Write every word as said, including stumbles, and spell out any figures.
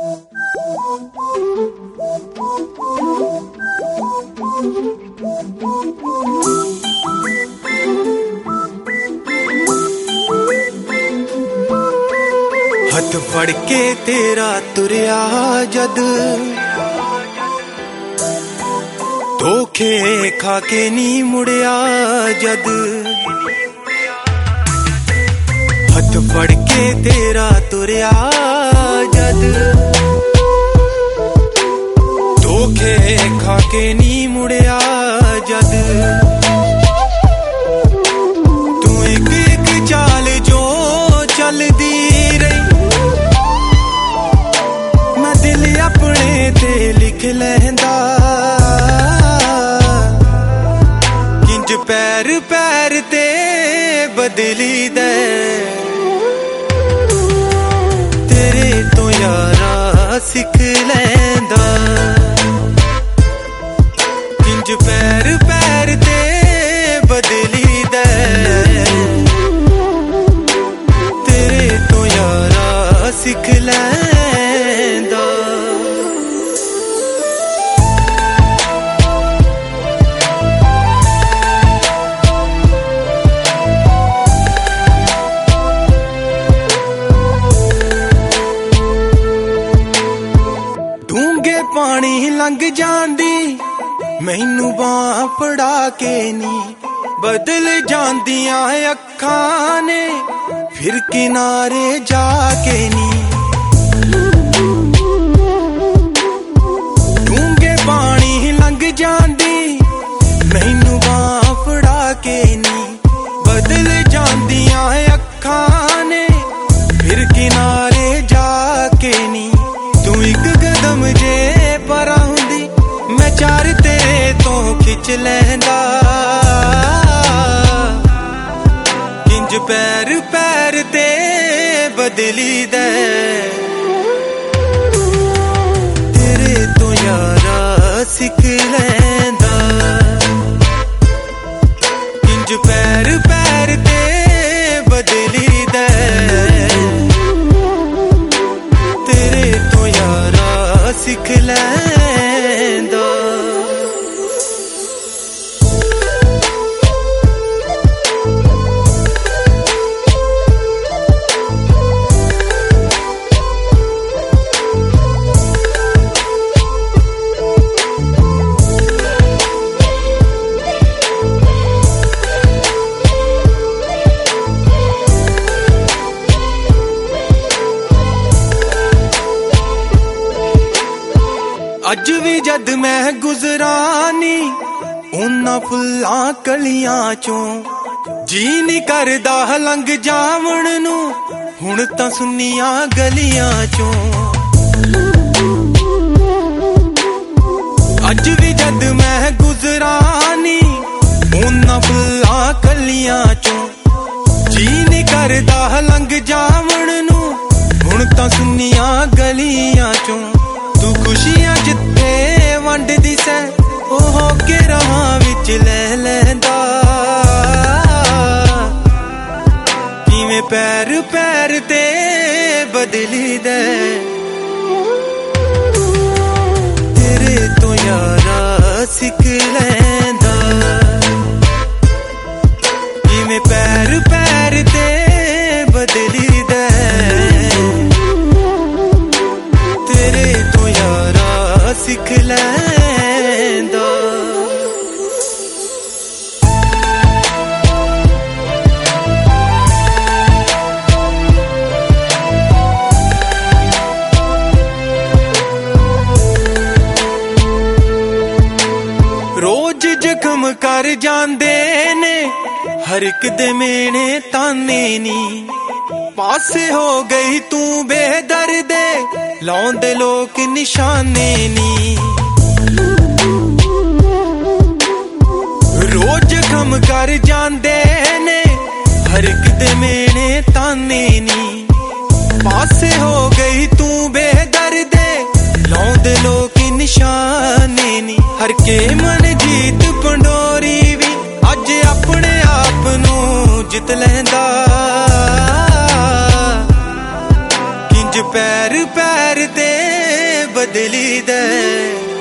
हथ फड़ के तेरा तुरया जद धोखे खा के नी मुड़िया जद हथ फड़ के तेरा तुरया जद धोखे खा के नी मुड़िया जद तू एक एक चाल जो चलदी अपने ते लिख लैंदा किंज पैर पैर ते बदली दे तेरे तो यारा सिख लैंदा किंज पैर पैर ते बदली दे तेरे तो यारा सिख लैंदा। पानी लंघ जांदी मैनू बांह फड़ा के नी बदल जांदियां अखां ने फिर किनारे जाके नी डूंगे पानी लंघ जांदी मैनू बांह फड़ा के नी बदल जांदियां अखां ने फिर किनारे जाके नी तू एक कदम जे परा हुंदी मैं चार तेरे तो खिच लैंदा किंज पैर पैर ते बदली दे तेरे तो यारा सिख लैंदा किंज पैर पैर ते बदली दे तेरे तो यारा सिख लैंदा। अज भी जद मैं गुजरानी उन्हां फुल्लां कलियां चों जी नी करदा लंघ जावण नू हुण तां सुन्नियां गलियां चों अज भी जद मैं गुजरानी उन्हां फुल्लां कलियां चों जी नी करदा लंघ जावण नू हुण तां सुन्नियां गलियां चों तू खुशियां जिथे वंडदी सै ओह होके राहां विच ले लैंदा किवें पैर पैर ते बदली दे तेरे तो यारा सिख लैंदा किवें पैर पैर ते बदली दे तेरे तो यारा सिख लैंदा। रोज जख्म कर जांदे ने हर एक दे मेने ताने नी पासे हो गई तू बेदर्दे लाउंदे लोक निशाने नी रोज गम कर जांदे ने हर एक दे मेने ताने नी पासे हो गई तू बेदर्दे लाउंदे लोक निशाने नी हर के मन जीत पंडोरी भी अज अपने आप नू जित लैंदा किंज पैर पैर ते ਬਦਲੀ ਦੇ।